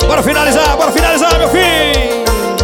Bora finalizar, meu filho.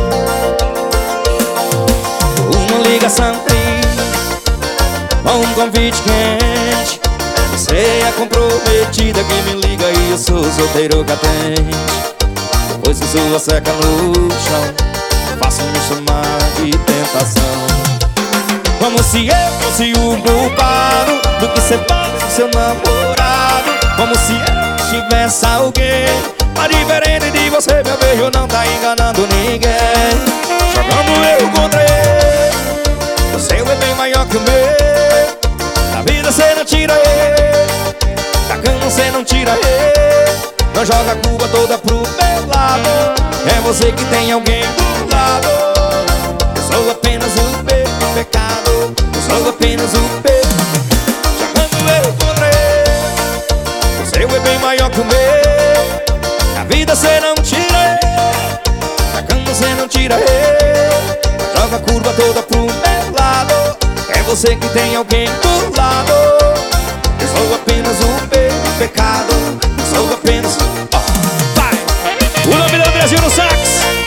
Uma ligação triste, um convite quente. Você é a comprometida que me liga e eu sou solteiro catente. Depois que sua seca no chão, faço me chamar de tentação. Como se eu fosse o culpado do que você faz com seu namorado. Como se eu tivesse alguém mas diferente de você, meu beijo não tá enganando ninguém. Jogando eu contra ele, o seu é bem maior que o meu. Da vida cê não tira ele, da cama cê não tira ele. Não joga a culpa toda pro meu lado, é você que tem alguém do lado. Eu sou apenas o pecado, eu sou apenas o pecado. Jogando eu contra ele, o seu é bem maior que o meu. Da vida cê não tira ele, da cama cê não tira ele. Joga a curva toda pro meu lado, é você que tem alguém do lado. Eu sou apenas o pecado, eu sou apenas vai! O nome do Andrezinho no sax.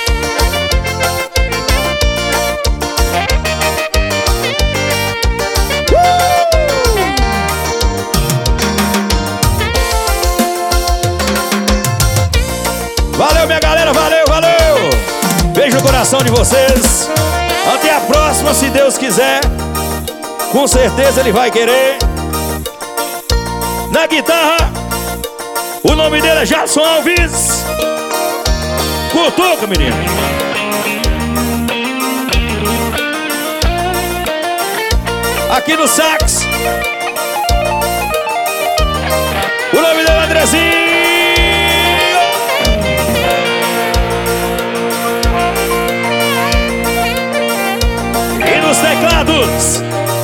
Valeu, minha galera, valeu, valeu. Beijo no coração de vocês. Até a próxima, se Deus quiser. Com certeza Ele vai querer. Na guitarra, o nome dele é Jadson Alves. Cutuca, menino. Aqui no sax, o nome dele é Andrezinho. Nos teclados,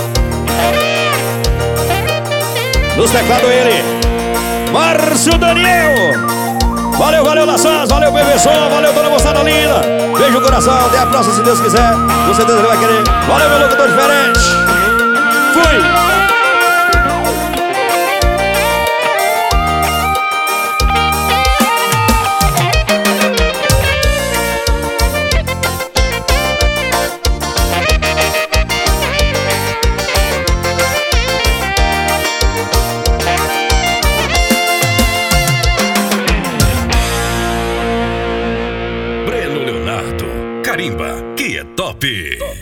ele, Márcio Daniel. Valeu, valeu, Laçãs, valeu, Bebeção, valeu, toda moçada linda. Beijo no coração, até a próxima, se Deus quiser. Com certeza Ele vai querer. Valeu, meu locutor diferente. Fui. Carimba, que é top.